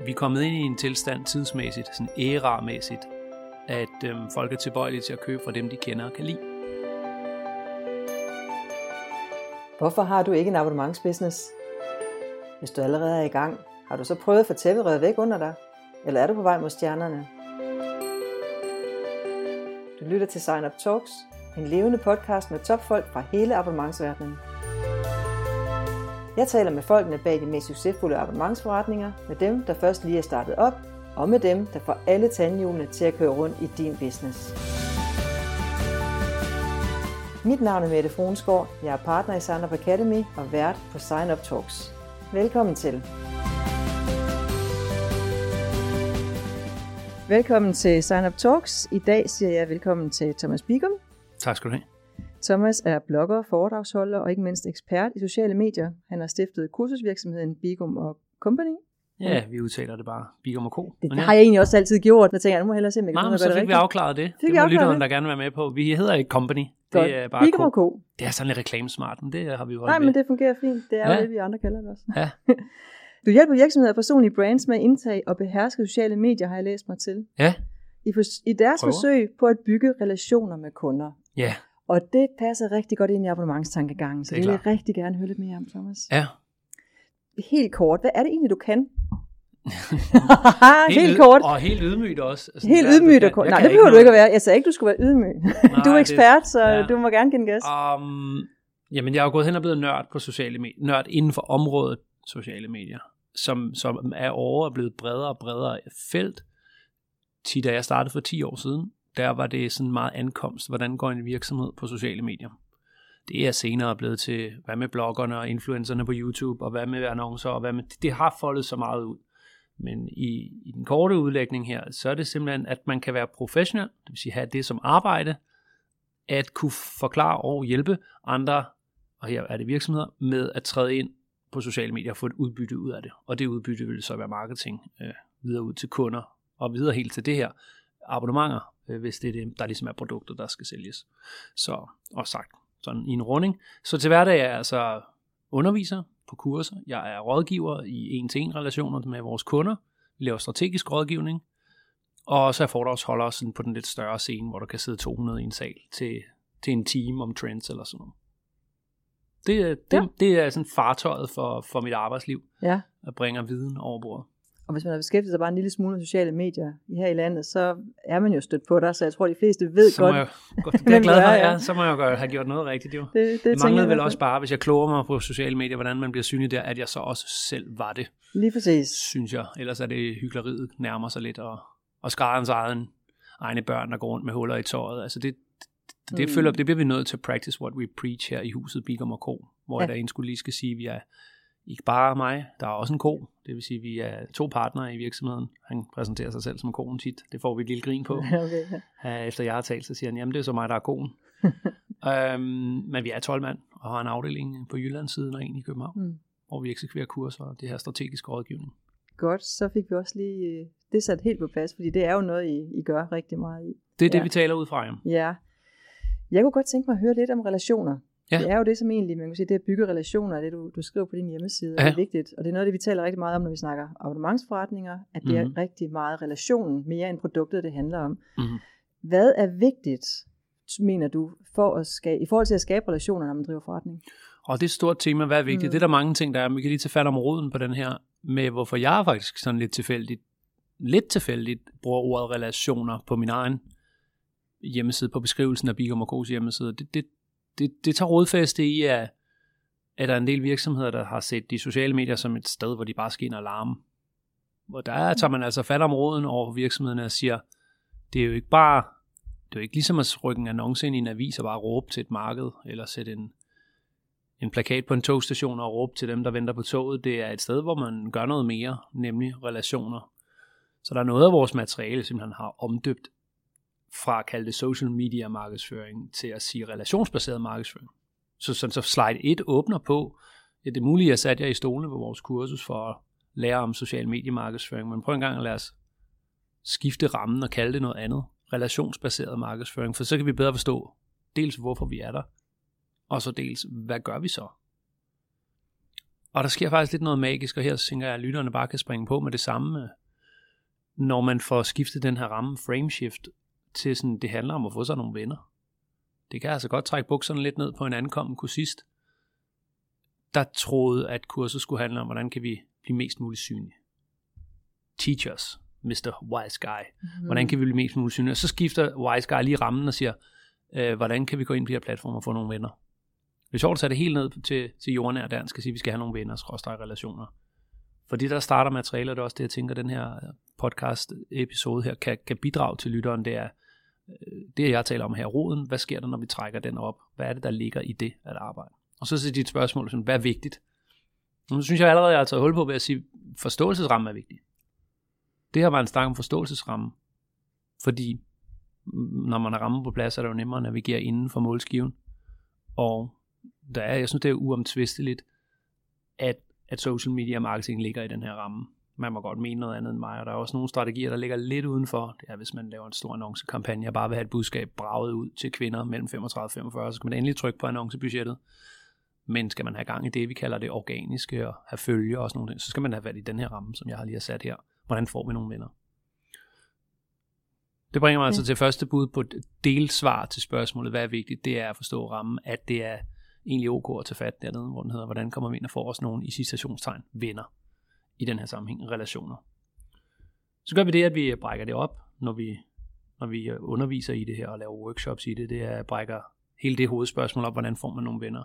Vi er kommet ind i en tilstand tidsmæssigt, sådan æra-mæssigt, at folk er tilbøjelige til at købe fra dem, de kender og kan lide. Hvorfor har du ikke en abonnementsbusiness? Hvis du allerede er i gang, har du så prøvet at få tæppet revet væk under dig? Eller er du på vej mod stjernerne? Du lytter til Sign Up Talks, en levende podcast med topfolk fra hele abonnementsverdenen. Jeg taler med folkene bag de mest succesfulde abonnementsforretninger, med dem, der først lige er startet op, og med dem, der får alle tandhjulene til at køre rundt i din business. Mit navn er Mette Fruensgaard, jeg er partner i Sign Up Academy og vært på Sign Up Talks. Velkommen til. Velkommen til Sign Up Talks. I dag siger jeg velkommen til Thomas Bigum. Tak skal du have. Thomas er blogger, foredragsholder og ikke mindst ekspert i sociale medier. Han har stiftet kursusvirksomheden Bigum & Company. Ja, vi udtaler det bare Bigum & Co. Det har jeg egentlig også altid gjort. Jeg tænker, nu må jeg hellere se, om jeg kan gøre det rigtigt. Så fik vi afklaret det. Det må lytteren, der gerne vil være med på. Vi hedder ikke Company. Godt. Det er bare Bigum & Co. Det er sådan lidt reklamesmart, men det har vi jo holdt Nej, med. men det fungerer fint. Det er jo det, vi andre kalder det også. Ja. Du hjælper virksomheder og personlige brands med at indtage og beherske sociale medier, har jeg læst mig til. Ja. I deres forsøg på at bygge relationer med kunder. Ja. Og det passer rigtig godt ind i abonnementstankegangen, så det vil jeg rigtig gerne høre lidt mere om, Thomas. Ja. Helt kort, hvad er det egentlig, du kan? Helt kort. Og helt ydmygt også. Altså, helt ydmygt og kort. Nej, det behøver du ikke at være. Jeg sagde ikke, du skulle være ydmyg. Du er ekspert, så du må gerne give en gas. Jamen, jeg er jo gået hen og blevet nørd på sociale medier. Nørd inden for området sociale medier, som er over og blevet bredere og bredere felt. Da jeg startede for 10 år siden, der var det sådan meget ankomst. Hvordan går en virksomhed på sociale medier? Det er senere blevet til, hvad med bloggerne og influencerne på YouTube, og hvad med annoncer, og hvad med, det har foldet så meget ud. Men i den korte udlægning her, så er det simpelthen, at man kan være professionel, det vil sige have det som arbejde, at kunne forklare og hjælpe andre, og her er det virksomheder, med at træde ind på sociale medier og få et udbytte ud af det. Og det udbytte vil så være marketing videre ud til kunder, og videre helt til det her abonnementer, hvis det er det, der ligesom er produkter, der skal sælges. Så, og sagt sådan i en runding. Så til hverdag er jeg altså underviser på kurser. Jeg er rådgiver i 1-til-1 relationer med vores kunder. Vi laver strategisk rådgivning. Og så er jeg foredragsholder sådan på den lidt større scene, hvor der kan sidde 200 i en sal til en time om trends eller sådan noget. Det er sådan fartøjet for mit arbejdsliv. Ja. At bringe viden over bordet. Og hvis man har beskæftiget sig bare en lille smule med sociale medier her i landet, så er man jo stødt på dig, så jeg tror, de fleste ved så godt. Det er jeg glad for, så må jeg jo have gjort noget rigtigt. Jo. Det manglede vel også bare, hvis jeg kloger mig på sociale medier, hvordan man bliver synlig der, at jeg så også selv var det. Lige præcis. Synes jeg. Ellers er det hykleriet nærmer sig lidt, og skarens egne børn, der går rundt med huller i tøjet. Altså det bliver vi nødt til at practice what we preach her i huset Bigum & Co., hvor jeg da skulle lige skal sige, at vi er ikke bare mig, der er også en ko. Det vil sige, at vi er 2 partnere i virksomheden. Han præsenterer sig selv som koen tit. Det får vi et lille grin på. Okay. Efter jeg har talt, så siger han, jamen det er så mig, der er koen. Men vi er 12 mand og har en afdeling på Jyllandssiden og en i København, hvor vi eksekverer kurser og det her strategiske rådgivning. Godt, så fik vi også lige det sat helt på plads, fordi det er jo noget, I gør rigtig meget i. Det er det, vi taler ud fra, ja. Jeg kunne godt tænke mig at høre lidt om relationer. Ja. Det er jo det, som egentlig, man kan sige, det at bygge relationer, det du skriver på din hjemmeside, er vigtigt. Og det er noget, det vi taler rigtig meget om, når vi snakker abonnementsforretninger, at det er rigtig meget relationen, mere end produktet, det handler om. Mm-hmm. Hvad er vigtigt, mener du, i forhold til at skabe relationer, når man driver forretning? Og det er et stort tema, hvad er vigtigt? Det er der mange ting, der er. Vi kan lige tage fat om roden på den her, med hvorfor jeg faktisk sådan lidt tilfældigt bruger ordet relationer på min egen hjemmeside, på beskrivelsen af Bigum & Co's hjemmeside. Det tager rodfæste i, at der er en del virksomheder, der har set de sociale medier som et sted, hvor de bare skal ind og larme. Hvor der tager man altså fat om roden over virksomhederne og siger, det er jo ikke ligesom at rykke en annonce ind i en avis og bare råbe til et marked, eller sætte en plakat på en togstation og råbe til dem, der venter på toget. Det er et sted, hvor man gør noget mere, nemlig relationer. Så der er noget af vores materiale, simpelthen har omdøbt fra at kalde det social media markedsføring til at sige relationsbaseret markedsføring. Så slide 1 åbner på, det er muligt, at jeg satte jer i stolene på vores kursus for at lære om social media markedsføring, men prøv en gang at lade os skifte rammen og kalde det noget andet. Relationsbaseret markedsføring, for så kan vi bedre forstå dels hvorfor vi er der, og så dels hvad gør vi så. Og der sker faktisk lidt noget magisk, og her tænker jeg, at lytterne bare kan springe på med det samme, når man får skiftet den her ramme frameshift til sådan, det handler om at få sig nogle venner. Det kan altså godt trække bukserne lidt ned på en ankommen kursist, der troede, at kurset skulle handle om, hvordan kan vi blive mest muligt synlige. Teach us, Mr. Wise Guy. Hvordan kan vi blive mest muligt synlige? Og så skifter Wise Guy lige rammen og siger, hvordan kan vi gå ind på de her platformer og få nogle venner? Det er sjovt at tage det helt ned til jordnær dansk og sige, at vi skal have nogle venner, skråstreg relationer. Fordi der starter materialer, det er også det, jeg tænker, den her podcast-episode her kan bidrage til lytteren. Det er det, jeg taler om her, roden. Hvad sker der, når vi trækker den op? Hvad er det, der ligger i det at arbejde? Og så dit spørgsmål, sådan, hvad er vigtigt? Nu synes jeg allerede, jeg har taget hul på ved at sige, forståelsesramme er vigtig. Det her var en snak om forståelsesramme. Fordi når man har rammen på plads, er det jo nemmere at navigere inden for målskiven. Og jeg synes, det er uomtvisteligt, at social media marketing ligger i den her ramme. Man må godt mene noget andet end mig, og der er også nogle strategier, der ligger lidt udenfor. Det er, hvis man laver en stor annoncekampagne og bare vil have et budskab braget ud til kvinder mellem 35 og 45, så skal man endelig trykke på annoncebudgettet. Men skal man have gang i det, vi kalder det organiske, og have følger og sådan noget, så skal man have været i den her ramme, som jeg har lige sat her. Hvordan får vi nogle venner? Det bringer mig altså til første bud på delsvar til spørgsmålet, hvad er vigtigt? Det er at forstå rammen, at det er egentlig ok at tage fat dernede, hvor den hedder, hvordan kommer vi ind og får os nogle i citationstegn venner i den her sammenhæng, relationer. Så gør vi det, at vi brækker det op, når vi underviser i det her og laver workshops i det. Det er at brækker hele det hovedspørgsmål op, hvordan får man nogle venner.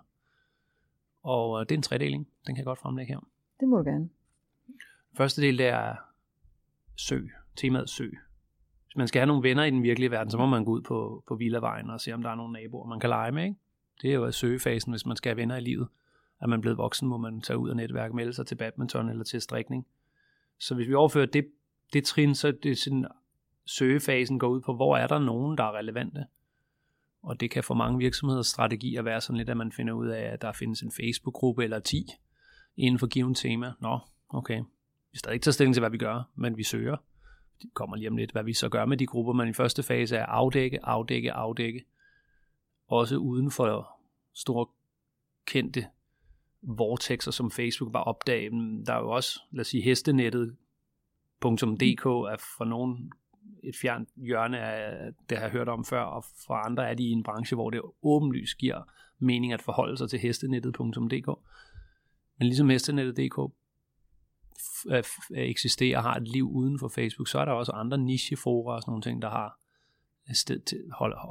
Og det er en tredeling, den kan jeg godt fremlægge her. Det må du gerne. Første del, det er søg, temaet søg. Hvis man skal have nogle venner i den virkelige verden, så må man gå ud på Villavejen og se, om der er nogle naboer, man kan lege med, ikke? Det er jo søgefasen, hvis man skal have venner i livet. Er man blevet voksen, må man tage ud af netværk, melde sig til badminton eller til strikning. Så hvis vi overfører det trin, så det sådan, søgefasen går ud på, hvor er der nogen, der er relevante. Og det kan for mange virksomheders strategier være sådan lidt, at man finder ud af, at der findes en Facebook-gruppe eller 10 inden for givet tema. Nå, okay. Vi stadig ikke tager stilling til, hvad vi gør, men vi søger. Det kommer lige om lidt, hvad vi så gør med de grupper. Men i første fase er afdække. Også uden for store kendte vortexer som Facebook var opdaget. Der er jo også, lad os sige, hestenettet.dk er for nogen et fjernt hjørne af det, jeg har hørt om før, og for andre er de i en branche, hvor det åbenlyst giver mening at forholde sig til hestenettet.dk. Men ligesom hestenettet.dk eksisterer og har et liv uden for Facebook, så er der også andre nicheforer og sådan nogle ting, der har sted til,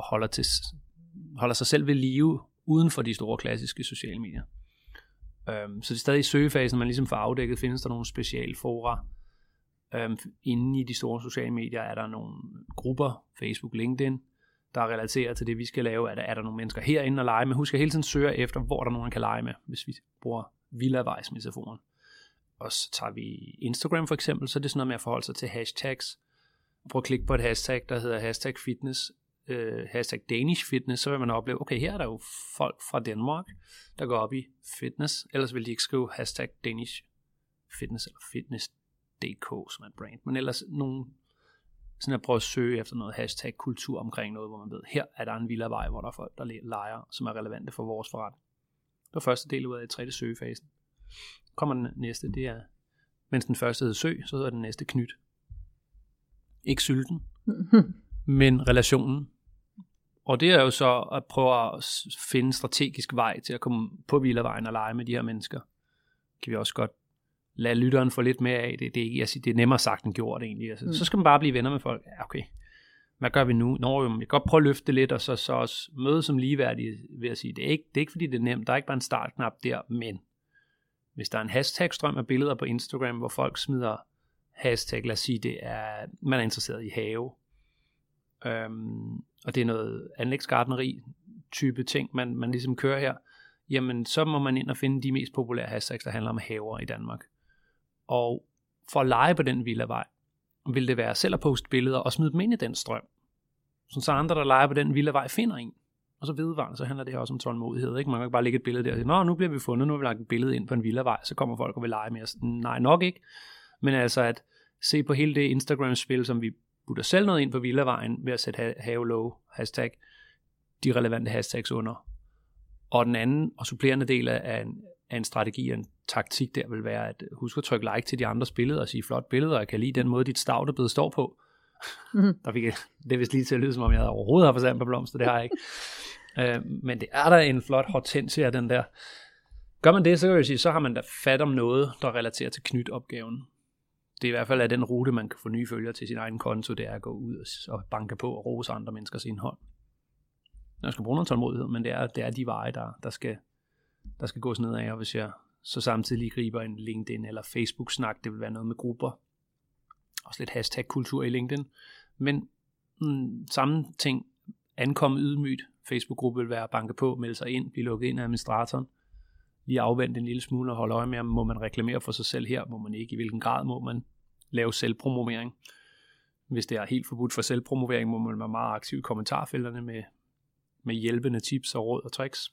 holder sig selv ved live uden for de store klassiske sociale medier. Så det er stadig i søgefasen, man ligesom får afdækket, findes der nogle specialfora. Inde i de store sociale medier er der nogle grupper, Facebook, LinkedIn, der er relateret til det, vi skal lave. Er der nogle mennesker herinde at lege med? Husk at hele tiden søge efter, hvor der er nogen, man kan lege med, hvis vi bruger Villavejs-metaforen. Og så tager vi Instagram for eksempel, så er det sådan noget med at forholde sig til hashtags. Prøv at klikke på et hashtag, der hedder hashtag fitness, hashtag Danish fitness, så vil man opleve, okay, her er der jo folk fra Danmark, der går op i fitness, ellers vil de ikke skrive hashtag Danish fitness eller fitness.dk som er et brand, men ellers nogen sådan at prøve at søge efter noget hashtag kultur omkring noget, hvor man ved, her er der en villavej, hvor der er folk, der leger, som er relevante for vores forretning. Det var første del ud af 3. søgefasen. Kommer den næste, det er, mens den første hedder søg, så hedder den næste knyt. Ikke sylten, men relationen. Og det er jo så at prøve at finde strategisk vej til at komme på Villavejen og lege med de her mennesker. Kan vi også godt lade lytteren få lidt mere af det. Det er nemmere sagt end gjort egentlig. Altså, så skal man bare blive venner med folk. Ja, okay. Hvad gør vi nu? Jeg kan godt prøve at løfte det lidt, og så også møde som ligeværdige ved at sige, det er ikke fordi det er nemt. Der er ikke bare en startknap der, men hvis der er en hashtag-strøm af billeder på Instagram, hvor folk smider hashtag, lad os sige, det er, man er interesseret i have, og det er noget anlægsgartneri type ting, man ligesom kører her, jamen så må man ind og finde de mest populære hashtags, der handler om haver i Danmark. Og for at lege på den villavej, vil det være selv at poste billeder og smide dem ind i den strøm. Så andre, der leger på den villavej, finder en. Og så vedvarende, så handler det her også om tålmodighed. Ikke? Man kan ikke bare lægge et billede der og sige, nå, nu bliver vi fundet, nu har vi lagt et billede ind på en villavej, så kommer folk og vil lege med os. Nej, nok ikke. Men altså at se på hele det Instagram-spil, som vi putter selv noget ind på villavejen ved at sætte have low hashtag, de relevante hashtags under. Og den anden og supplerende del af en strategi, en taktik der vil være, at husk at trykke like til de andres billeder og sige flot billeder, og jeg kan lide den måde, dit stavtebed står på. Det er vist lige til at lyde, som om jeg overhovedet har forstand på blomster, det har jeg ikke. Men det er der en flot hortensia, den der. Gør man det, så kan jeg sige, så har man da fat om noget, der relaterer til knytopgaven. Det er i hvert fald af den rute, man kan få nye følgere til sin egen konto, det er at gå ud og banke på og rose andre menneskers indhold. Jeg skal bruge noget tålmodighed, men det er de veje, der skal gås ned af, og hvis jeg så samtidig griber en LinkedIn eller Facebook-snak, det vil være noget med grupper. Også lidt hashtag-kultur i LinkedIn. Men samme ting, ankomme ydmygt. Facebook-gruppe vil være at banke på, melde sig ind, blive lukket ind af administratoren. Lige afvente en lille smule og holde øje med, må man reklamere for sig selv her, må man ikke, i hvilken grad må man lave selvpromovering. Hvis det er helt forbudt for selvpromovering, må man være meget aktiv i kommentarfelterne med hjælpende tips og råd og tricks.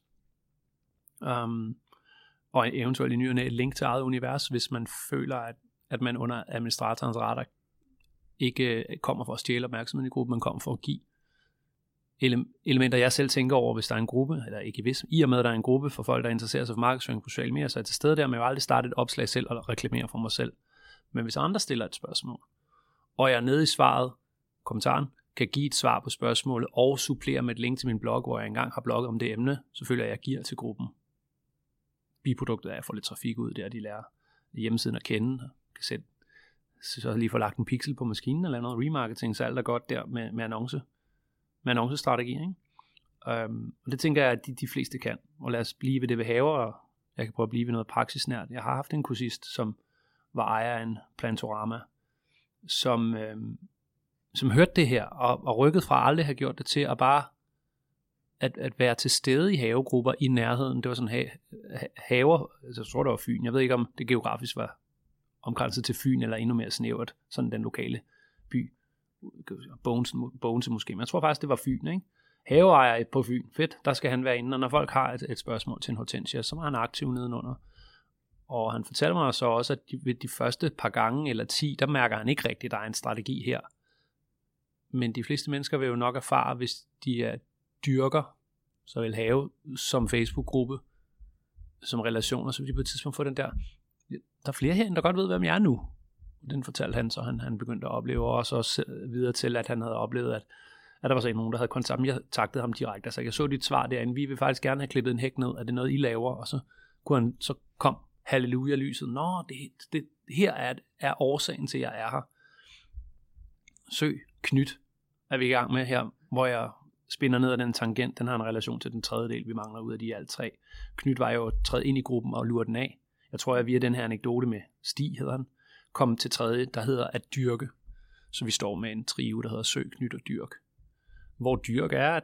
Og eventuelt i ny og næ et link til eget univers, hvis man føler, at man under administratorens radar ikke kommer for at stjæle opmærksomheden i gruppen, man kommer for at give elementer, jeg selv tænker over, hvis der er en gruppe, eller ikke hvis, i og med, at der er en gruppe for folk, der interesserer sig for markedsføring på sociale medier, så er jeg til stede der, men jeg vil aldrig starte et opslag selv og reklamere for mig selv. Men hvis andre stiller et spørgsmål, og jeg er nede i svaret, kommentaren, kan give et svar på spørgsmålet, og supplere med et link til min blog, hvor jeg engang har blogget om det emne, så føler jeg giver til gruppen. Biproduktet er, at jeg får lidt trafik ud der, de lærer hjemmesiden at kende, kan sætte, så lige få lagt en pixel på maskinen, eller noget remarketing, så alt er godt der med annoncestrategi, ikke? Og det tænker jeg, at de fleste kan. Og lad os blive ved det ved haver, og jeg kan prøve at blive ved noget praksisnært. Jeg har haft en kursist, som var ejer af en Plantorama, som hørte det her, og rykket fra aldrig have gjort det til at bare at være til stede i havegrupper i nærheden. Det var sådan haver, altså jeg tror det var Fyn. Jeg ved ikke, om det geografisk var omkranset til Fyn, eller endnu mere snævert, sådan den lokale by. Bogense måske, men jeg tror faktisk, det var Fyn, ikke? Haveejer på Fyn, fedt, der skal han være inde, og når folk har et spørgsmål til en hortensia, så var han aktiv nedenunder. Og han fortalte mig så også, at ved de første par gange eller 10, der mærker han ikke rigtigt, at der er en strategi her. Men de fleste mennesker vil jo nok erfare, hvis de er dyrker, så vil have som Facebook-gruppe, som relationer, så vil de på et tidspunkt få den der, der er flere herinde, der godt ved, hvem jeg er nu. Den fortalte han, så han begyndte at opleve, og også videre til, at han havde oplevet, at der var så nogen, der havde kontakt. Jeg taktede ham direkte, altså jeg så dit svar derinde, vi vil faktisk gerne have klippet en hæk ned, er det noget, I laver? Og så kom halleluja-lyset, det her er årsagen til, at jeg er her. Søg, knyt, er vi i gang med her, hvor jeg spinder ned af den tangent, den har en relation til den tredje del, vi mangler ud af de alt tre. Knyt var jo at træde ind i gruppen og lure den af. Jeg tror, at via den her anekdote med Stig, hedder han, kom til tredje, der hedder at dyrke. Så vi står med en trio, der hedder søg, knyt og dyrk. Hvor dyrk er,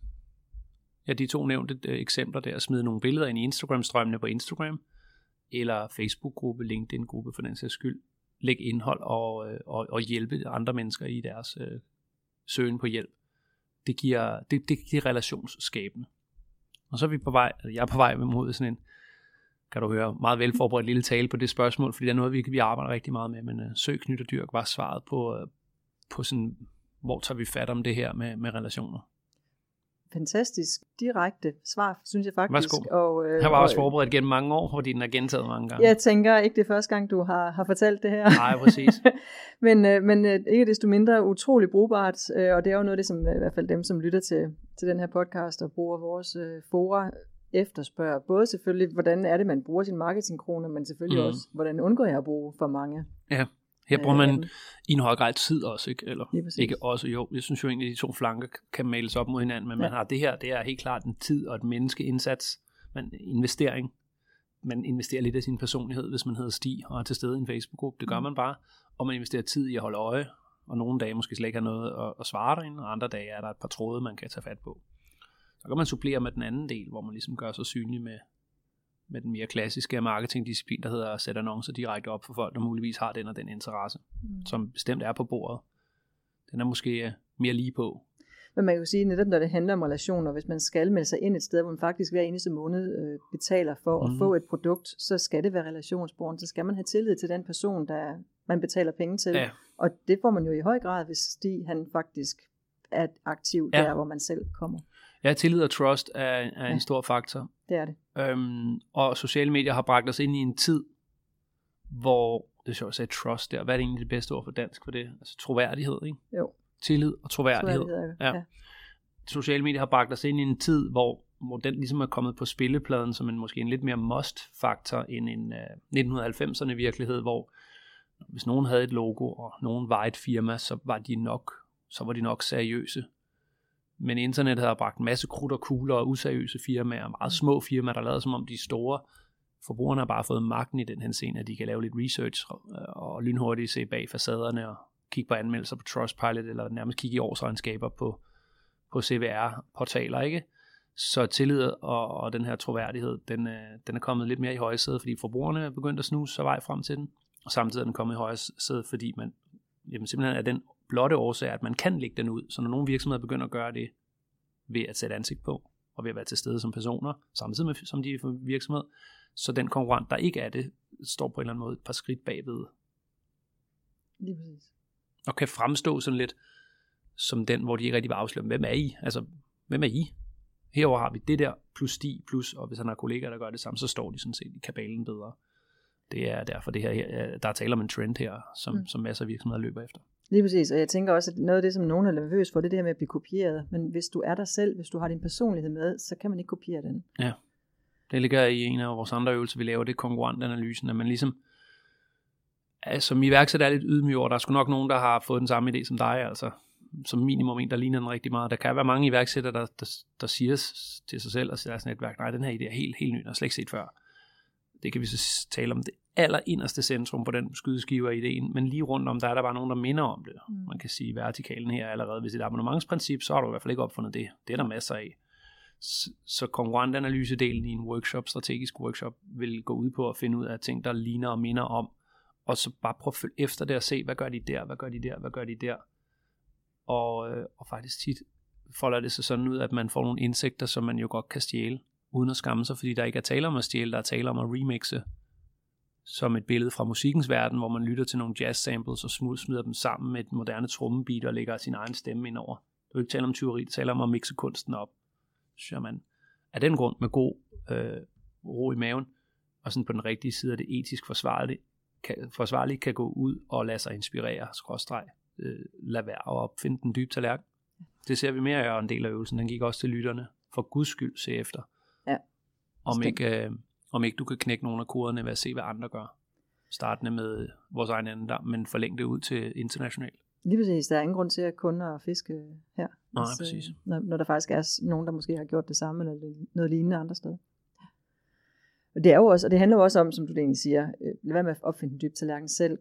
at de to nævnte eksempler der, at smide nogle billeder ind i Instagram-strømmene på Instagram, eller Facebook-gruppe, LinkedIn-gruppe for den sags skyld. Læg indhold og hjælpe andre mennesker i deres søgen på hjælp. Det giver relationsskabende. Og så er vi på vej, jeg er på vej mod sådan en, kan du høre, meget velforberedt lille tale på det spørgsmål, fordi det er noget, vi arbejder rigtig meget med, men søg, knyt og dyrk var svaret på sådan, hvor tager vi fat om det her med relationer. Fantastisk, direkte svar, synes jeg faktisk. Værsgo. Og, jeg var også forberedt gennem mange år, fordi den er gentaget mange gange. Jeg tænker ikke, det er første gang, du har fortalt det her. Nej, præcis. men ikke desto mindre utrolig brugbart, og det er jo noget af det, som i hvert fald dem, som lytter til den her podcast og bruger vores fora, efterspørger. Både selvfølgelig, hvordan er det, man bruger sine marketingkroner, men selvfølgelig også, hvordan undgår jeg at bruge for mange. Ja. Her bruger man i en høj grad tid også, ikke? Eller ikke også, jo. Jeg synes jo egentlig, at de to flanker kan males op mod hinanden, men man har det her, det er helt klart en tid og et menneskeindsats. Man investerer lidt af sin personlighed, hvis man hedder Stig og er til stede i en Facebook-gruppe. Det gør man bare, og man investerer tid i at holde øje, og nogle dage måske slet ikke har noget at svare derinde, og andre dage er der et par tråde, man kan tage fat på. Så kan man supplere med den anden del, hvor man ligesom gør sig synlig med den mere klassiske marketingdisciplin, der hedder at sætte annoncer direkte op for folk, der muligvis har den og den interesse, som bestemt er på bordet. Den er måske mere lige på. Men man kan jo sige, netop når det handler om relationer, hvis man skal melde sig ind et sted, hvor man faktisk hver eneste måned betaler for at få et produkt, så skal det være relationsbåren, så skal man have tillid til den person, der man betaler penge til. Ja. Og det får man jo i høj grad, hvis Stig han faktisk er aktiv der, hvor man selv kommer. Ja, tillid og trust er en stor faktor. Det er det. Og sociale medier har bragt os ind i en tid, hvor, det er sjovt at sige trust der, hvad er det egentlig det bedste ord for dansk for det? Altså troværdighed, ikke? Jo. Tillid og troværdighed. Ja. Sociale medier har bragt os ind i en tid, hvor den ligesom er kommet på spillepladen som måske en lidt mere must-faktor end en 1990'erne virkelighed, hvor hvis nogen havde et logo, og nogen var et firma, så var de nok seriøse. Men internettet har bragt en masse krudt og kugler og useriøse firmaer, meget små firmaer, der lader som om de er store. Forbrugerne har bare fået magten i den henseende, at de kan lave lidt research og lynhurtigt se bag facaderne og kigge på anmeldelser på Trustpilot, eller nærmest kigge i årsregnskaber på CVR-portaler, ikke? Så tillid og den her troværdighed, den er kommet lidt mere i højsædet, fordi forbrugerne er begyndt at snuse sig vej frem til den, og samtidig er den kommet i højsædet, fordi man simpelthen er den blotte årsag, at man kan lægge den ud. Så når nogle virksomheder begynder at gøre det ved at sætte ansigt på, og ved at være til stede som personer, samtidig med som de er for virksomhed, så den konkurrent, der ikke er det, står på en eller anden måde et par skridt bagved. Lige præcis. Og kan fremstå sådan lidt som den, hvor de ikke rigtig vil afsløre, hvem er I? Altså, hvem er I? Herover har vi det der, plus de, plus, og hvis han har kollegaer, der gør det samme, så står de sådan set i kabalen bedre. Det er derfor det her, der er tale om en trend her, som masser af virksomheder løber efter. Lige præcis, og jeg tænker også, at noget af det, som nogen er nervøs for, det er det her med at blive kopieret. Men hvis du er dig selv, hvis du har din personlighed med, så kan man ikke kopiere den. Ja, det ligger i en af vores andre øvelser, vi laver, det er konkurrentanalysen, at man ligesom, som iværksætter er lidt ydmyg over, der er sgu nok nogen, der har fået den samme idé som dig, altså som minimum en, der ligner den rigtig meget. Der kan være mange iværksættere, der siger til sig selv og til deres netværk, nej, den her idé er helt ny, den har slet ikke set før. Det kan vi så tale om det allerinderste centrum på den skydeskive af ideen, men lige rundt om, der er der bare nogen, der minder om det. Man kan sige, vertikalen her allerede, hvis det er et abonnementsprincip, så har du i hvert fald ikke opfundet det. Det er der masser af. Så konkurrentanalysedelen i en workshop, strategisk workshop, vil gå ud på at finde ud af ting, der ligner og minder om, og så bare prøve at følge efter det og se, hvad gør de der, hvad gør de der, hvad gør de der. Og faktisk tit folder det sig sådan ud, at man får nogle indsigter, som man jo godt kan stjæle, uden at skamme sig, fordi der ikke er tale om at stjæle, der er tale om at remixe, som et billede fra musikkens verden, hvor man lytter til nogle jazz samples og smider dem sammen med et moderne trommebeat og lægger sin egen stemme ind over. Det er jo ikke tale om tyveri, det taler om at mixe kunsten op. Så man af den grund med god ro i maven, og sådan på den rigtige side af det etisk forsvarligt kan gå ud og lade sig inspirere, lad være og opfinde den dybe tallerken. Det ser vi mere af en del af øvelsen. Den gik også til lytterne. For guds skyld se efter. Ja. Om ikke du kan knække nogle af koderne ved at se, hvad andre gør. Startende med vores egen anden der, men forlænge det ud til internationalt. Lige præcis. Der er ingen grund til at kun fiske her. Nej, præcis. Når der faktisk er nogen, der måske har gjort det samme, eller noget lignende andre steder. Og det er jo også, og det handler jo også om, som du egentlig siger, lad være med at opfinde den dybe tallerken selv.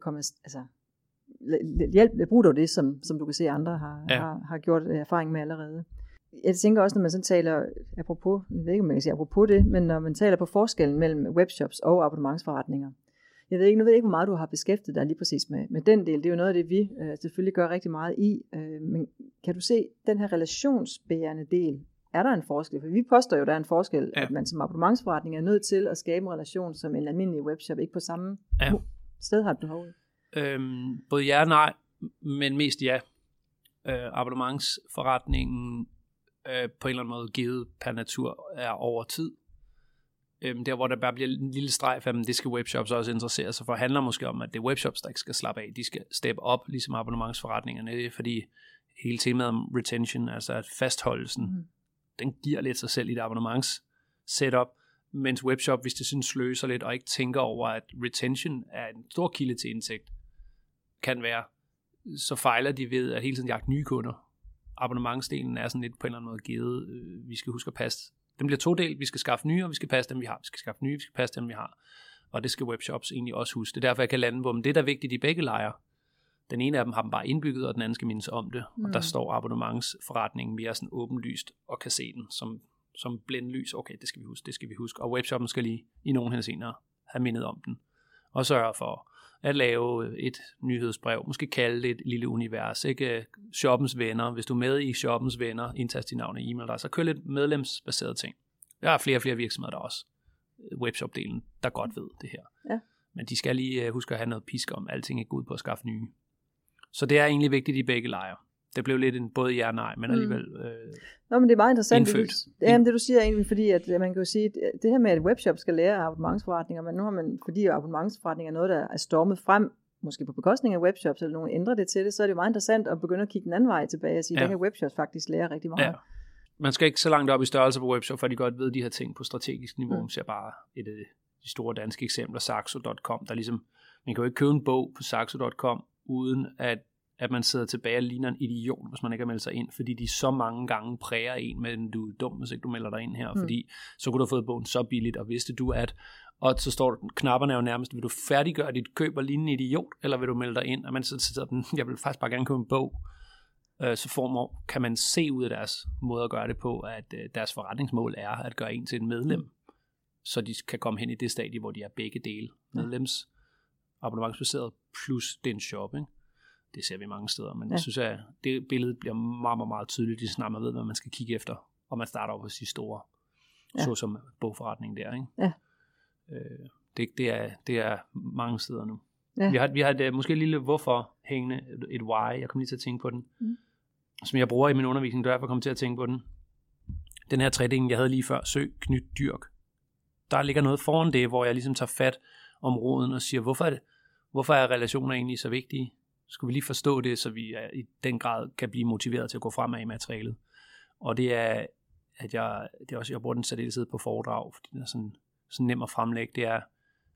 Brug dog det, som du kan se, andre har gjort erfaring med allerede. Jeg tænker også, når man sådan taler, apropos, jeg ved ikke, om man kan sige apropos det, men når man taler på forskellen mellem webshops og abonnementsforretninger. Nu ved jeg ikke, hvor meget du har beskæftiget dig lige præcis med den del. Det er jo noget af det, vi selvfølgelig gør rigtig meget i. Men kan du se, den her relationsbærende del, er der en forskel? For vi påstår jo, der er en forskel, at man som abonnementsforretning er nødt til at skabe en relation, som en almindelig webshop ikke på samme sted har et behov i. Både ja og nej, men mest ja. Abonnementsforretningen på en eller anden måde givet per natur er over tid. Der hvor der bare bliver en lille streg for dem, det skal webshops også interessere sig for. Det handler måske om, at det er webshops, der ikke skal slappe af. De skal steppe op, ligesom abonnementsforretningerne, fordi hele temaet om retention, altså at fastholdelsen, den giver lidt sig selv i et abonnements setup, mens webshop, hvis det sådan sløser lidt og ikke tænker over, at retention er en stor kilde til indtægt, kan være, så fejler de ved at hele tiden jagte nye kunder. Abonnementsdelen er sådan lidt på en eller anden måde givet. Vi skal huske at passe. Den bliver todelt. Vi skal skaffe nye, og vi skal passe dem, vi har. Vi skal skaffe nye, vi skal passe dem, vi har. Og det skal webshops egentlig også huske. Det er derfor, jeg kan lande på dem. Det, der er vigtigt i begge lejre. Den ene af dem har dem bare indbygget, og den anden skal mindes om det. Og der står abonnementsforretningen mere sådan åbenlyst og kan se den som blændlys. Okay, det skal vi huske. Og webshoppen skal lige i nogen henseender have mindet om den. Og sørge for at lave et nyhedsbrev, måske kalde det et lille univers, ikke? Shoppens venner, hvis du er med i Shoppens venner, indtast dit navn og e-mail, der så kør lidt medlemsbaserede ting. Der er flere og flere virksomheder, der også, webshop-delen, der godt ved det her. Ja. Men de skal lige huske at have noget pisk om, alting ikke går ud på at skaffe nye. Så det er egentlig vigtigt i begge lejre. Det blev lidt en både ja og nej, men alligevel Nå, men det er meget interessant, det du siger egentlig, fordi at man kan jo sige, at det her med, at webshop skal lære abonnementsforretninger, men nu har man, fordi abonnementsforretninger er noget, der er stormet frem, måske på bekostning af webshops, eller nogen ændrer det til det, så er det jo meget interessant at begynde at kigge den anden vej tilbage og sige, der kan webshops faktisk lære rigtig meget. Ja. Man skal ikke så langt op i størrelse på webshop, for de godt ved de her ting på strategisk niveau. Man ser bare et af de store danske eksempler, Saxo.com, der ligesom, man kan jo ikke købe en bog på Saxo.com, uden at man sidder tilbage og ligner en idiot, hvis man ikke har meldt sig ind, fordi de så mange gange præger en, men du er dum, hvis ikke du melder dig ind her, fordi så kunne du have fået bogen så billigt, og vidste du og så står der, knapperne er jo nærmest, vil du færdiggøre dit køb og ligne en idiot, eller vil du melde dig ind, og man så sidder den, jeg vil faktisk bare gerne købe en bog, så kan man se ud af deres måde at gøre det på, at deres forretningsmål er at gøre en til en medlem, så de kan komme hen i det stadie, hvor de er begge dele, medlems abonnementsbaseret, plus den shop, ikke? Det ser vi mange steder, men jeg synes, at det billede bliver meget, meget, meget tydeligt, lige snart man ved, hvad man skal kigge efter, og man starter op hos de store, såsom bogforretning der, ikke? Ja. Det er mange steder nu. Ja. Vi har måske et lille hvorfor hængende, et why, jeg kommer lige til at tænke på den, som jeg bruger i min undervisning, derfor kommer til at tænke på den. Den her tredeling, jeg havde lige før, søg, knyt, dyrk. Der ligger noget foran det, hvor jeg ligesom tager fat om roden og siger, hvorfor er relationer egentlig så vigtige? Skulle vi lige forstå det, så vi i den grad kan blive motiveret til at gå fremad i materialet. Og det er, at jeg bruger den særdeleshed på foredrag, fordi den er sådan nem at fremlægge. Det er,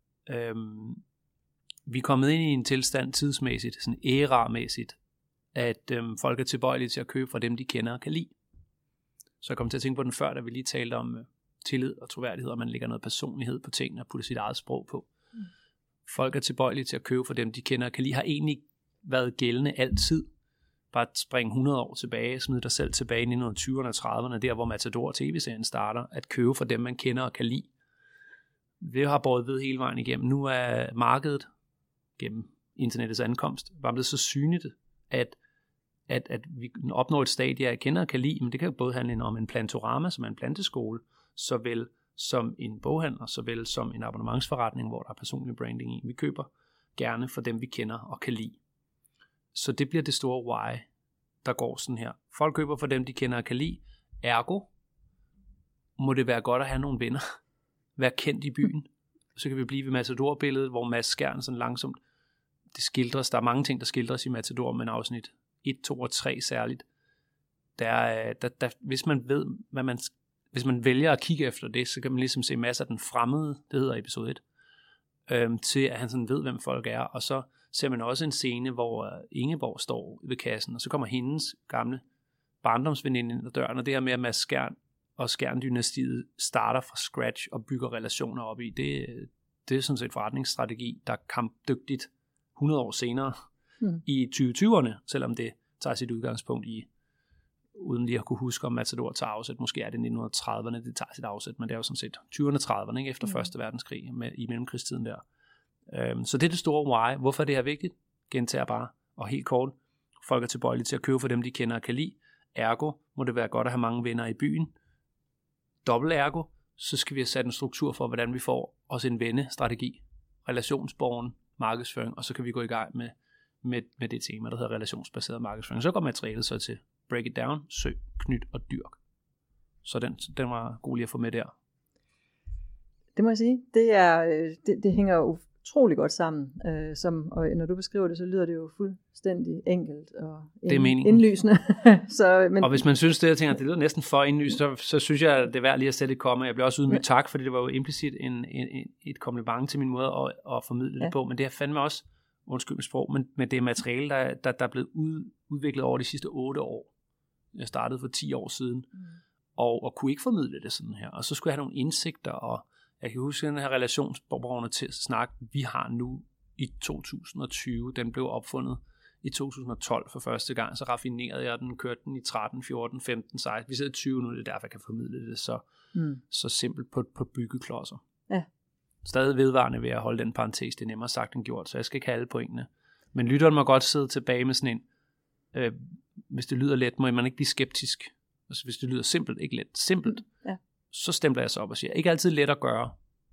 vi er kommet ind i en tilstand tidsmæssigt, sådan æra-mæssigt, at folk er tilbøjelige til at købe fra dem, de kender og kan lide. Så jeg kom til at tænke på den før, da vi lige talte om tillid og troværdighed, og man lægger noget personlighed på tingene og putter sit eget sprog på. Folk er tilbøjelige til at købe fra dem, de kender og kan lide, har egentlig været gældende altid. Bare springe 100 år tilbage, smide dig selv tilbage i 1920'erne og 30'erne, der hvor Matador TV-serien starter, at købe fra dem, man kender og kan lide. Det har båret ved hele vejen igennem. Nu er markedet, gennem internettets ankomst, bare blevet så synligt, at vi opnår et stadie, jeg kender og kan lide, men det kan jo både handle om en Plantorama, som er en planteskole, såvel som en boghandler, såvel som en abonnementsforretning, hvor der er personlig branding i. Vi køber gerne for dem, vi kender og kan lide. Så det bliver det store why, der går sådan her. Folk køber for dem, de kender og kan lide. Ergo må det være godt at have nogle venner. Være kendt i byen. Så kan vi blive ved Matador-billedet, hvor Mads Skjern sådan langsomt, det skildres. Der er mange ting, der skildres i Matador, men afsnit 1, 2 og 3 særligt. Hvis man ved, hvis man vælger at kigge efter det, så kan man ligesom se masser af den fremmede, det hedder episode 1, til at han sådan ved, hvem folk er. Og så ser man også en scene, hvor Ingeborg står ved kassen, og så kommer hendes gamle barndomsveninde ind ad døren, og det her med, at Mads Skjern og Skjern-dynastiet starter fra scratch og bygger relationer op i, det er sådan set forretningsstrategi, der er kampdygtigt 100 år senere i 2020'erne, selvom det tager sit udgangspunkt i, uden lige at kunne huske, om Matador tager afsæt, måske er det 1930'erne, det tager sit afsæt, men det er jo sådan set 20'erne og 30'erne, ikke? Efter Første Verdenskrig i mellemkrigstiden der. Så det er det store why. Hvorfor det er vigtigt? Gentager bare. Og helt kort, folk er tilbøjelige til at købe for dem, de kender og kan lide. Ergo må det være godt at have mange venner i byen. Dobbelt ergo, så skal vi have sat en struktur for, hvordan vi får også en vennestrategi, relationsborgen, markedsføring, og så kan vi gå i gang med det tema, der hedder relationsbaseret markedsføring. Så går materialet så til break it down, søg, knyt og dyrk. Så den var god lige at få med der. Det må jeg sige. Det hænger jo utrolig godt sammen. Og når du beskriver det, så lyder det jo fuldstændig enkelt og indlysende. Og hvis man synes det, jeg tænker, det lyder næsten for indlysende, så synes jeg, det er værd lige at sætte et komma. Jeg bliver også ydmyg tak, fordi det var jo implicit et kompliment til min måde at formidle det på. Men det er fandme også, undskyld med sprog, men det er materiale, der er blevet udviklet over de sidste 8 år. Jeg startede for 10 år siden, og kunne ikke formidle det sådan her. Og så skulle jeg have nogle indsigter, og jeg kan huske den her relationsborgerne til at snakke, vi har nu i 2020. Den blev opfundet i 2012 for første gang, så raffinerede jeg den, kørte den i 13, 14, 15, 16. Vi sidder i 20 nu, det er derfor, jeg kan formidle det så simpelt på byggeklodser. Ja. Stadig vedvarende ved at holde den parentes, det er nemmere sagt end gjort, så jeg skal ikke have alle pointene. Men lytteren må godt sidde tilbage med sådan en, hvis det lyder let, må man ikke blive skeptisk. Altså hvis det lyder simpelt, ikke let, simpelt, så stempler jeg så op og siger, ikke altid let at gøre,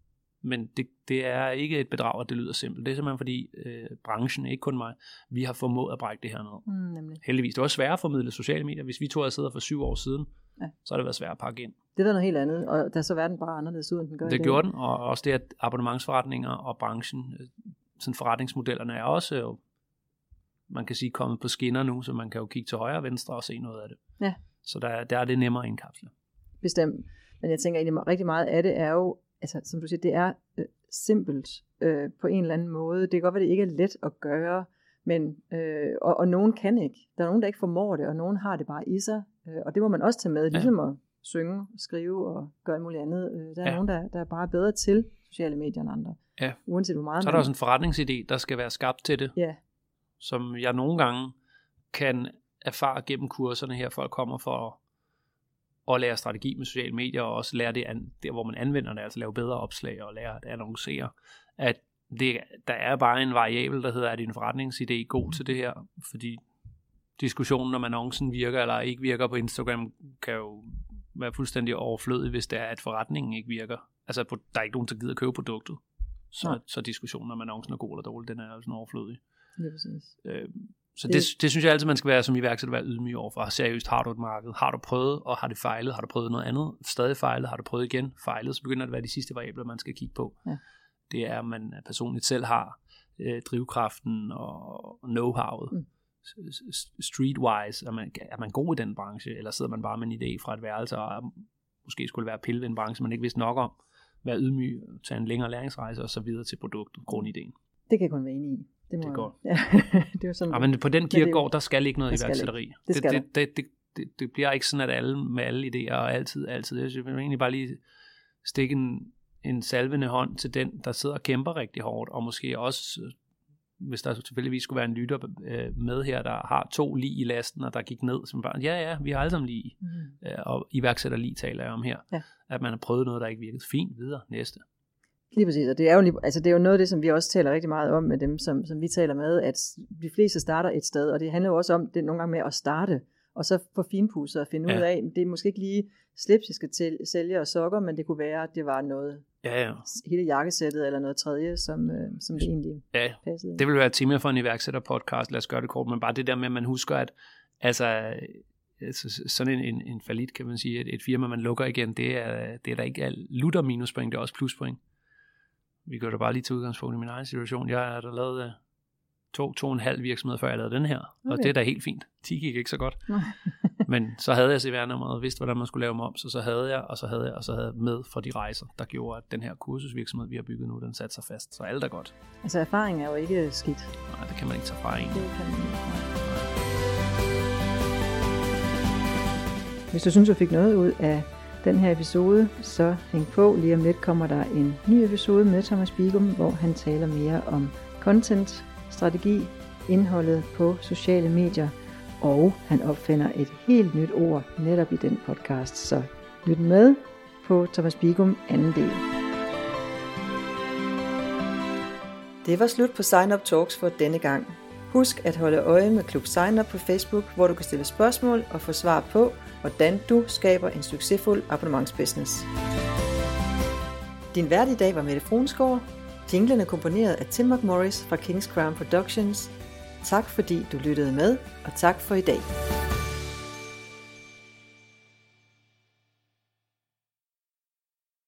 Men det er ikke et bedrag, at det lyder simpelt. Det er simpelthen fordi branchen, ikke kun mig, vi har formået at brække det her ned. Heldigvis. Det var svært at formidle sociale medier. Hvis vi to havde siddet for 7 år siden, så har det været svært at pakke ind. Det var noget helt andet, og der så verden bare anderledes ud, end den gør. Det gjorde den, og også det, at abonnementsforretninger og branchen, sådan forretningsmodellerne er også, man kan sige, kommet på skinner nu, så man kan jo kigge til højre og venstre og se noget af det. Ja. Så der er det nemmere at indkapsle. Bestemt. Men jeg tænker egentlig, rigtig meget af det er jo, altså som du siger, det er simpelt på en eller anden måde. Det kan godt være, det ikke er let at gøre, men, og nogen kan ikke. Der er nogen, der ikke formår det, og nogen har det bare i sig. Og det må man også tage med, ligesom at synge, skrive og gøre alt muligt andet. Der er nogen, der er bare bedre til sociale medier end andre. Ja. Uanset hvor meget. Så er der også en forretningsidé, der skal være skabt til det. Ja. Som jeg nogle gange kan erfare gennem kurserne her. Folk kommer for at lære strategi med sociale medier, og også lære det, der hvor man anvender det, altså lave bedre opslag og lære at annoncere. At der er bare en variabel, der hedder, at din forretningsidé god til det her, fordi diskussionen om annoncen virker eller ikke virker på Instagram, kan jo være fuldstændig overflødig, hvis det er, at forretningen ikke virker. Altså, der er ikke nogen, der gider købe produktet. Så diskussionen om annoncen er god eller dårlig, den er jo sådan overflødig. Ja, præcis. Så det synes jeg altid, man skal være som iværksætter, være ydmyg overfor. Seriøst, har du et marked? Har du prøvet, og har det fejlet? Har du prøvet noget andet? Stadig fejlet? Har du prøvet igen? Fejlet? Så begynder det at være de sidste variabler, man skal kigge på. Ja. Det er, at man personligt selv har drivkraften og know-how'et. Streetwise, er man god i den branche, eller sidder man bare med en idé fra et værelse, og måske skulle det være pille ved en branche, man ikke vidste nok om, være ydmyg, tage en længere læringsrejse, og så videre til produktet, grundideen. Det kan jeg kun være enig i. Det er godt. Ja, det er sådan, ja, men på den kirkegård, der skal ikke noget iværksætteri. Det bliver ikke sådan, at alle med alle idéer, og altid. Jeg vil egentlig bare lige stikke en salvende hånd til den, der sidder og kæmper rigtig hårdt, og måske også, hvis der tilfældigvis skulle være en lytter med her, der har 2 lig i lasten, og der gik ned, som bare, ja, vi har alle sammen lig, og iværksætter lig taler jeg om her, at man har prøvet noget, der ikke virkede. Fint, videre, næste. Lige præcis, og det er jo noget af det, som vi også taler rigtig meget om med dem, som vi taler med, at de fleste starter et sted, og det handler jo også om det nogle gange med at starte, og så få finpudset og finde ud af, det er måske ikke lige slips, jeg skal sælge og sokker, men det kunne være, at det var noget, hele jakkesættet eller noget tredje, som det egentlig passede. Det vil være et tema for en iværksætter-podcast, lad os gøre det kort, men bare det der med, at man husker, at altså sådan en fallit, kan man sige, et firma, man lukker igen, det er der ikke lutter minuspoint, det er også pluspoint. Vi gør da bare lige til udgangspunkt i min egen situation. Jeg har da lavet 2,5 virksomheder, før jeg lavede den her. Okay. Og det er da helt fint. 10 gik ikke så godt. Men så havde jeg CVR-nummeret og vidste, hvordan man skulle lave moms, og så havde jeg med fra de rejser, der gjorde, at den her kursusvirksomhed, vi har bygget nu, den satte sig fast. Så alt er godt. Altså erfaring er jo ikke skidt. Nej, det kan man ikke tage fra en. Det kan man ikke. Hvis du synes, du fik noget ud af den her episode, så hæng på. Lige om lidt kommer der en ny episode med Thomas Bigum, hvor han taler mere om content, strategi, indholdet på sociale medier, og han opfinder et helt nyt ord netop i den podcast. Så lyt med på Thomas Bigum anden del. Det var slut på Sign Up Talks for denne gang. Husk at holde øje med Klub Sign Up på Facebook, hvor du kan stille spørgsmål og få svar på, hvordan du skaber en succesfuld abonnementsbusiness. Din vært i dag var Mette Fruensgaard. Jinglen er komponeret af Tim McMorris fra King's Crown Productions. Tak fordi du lyttede med, og tak for i dag.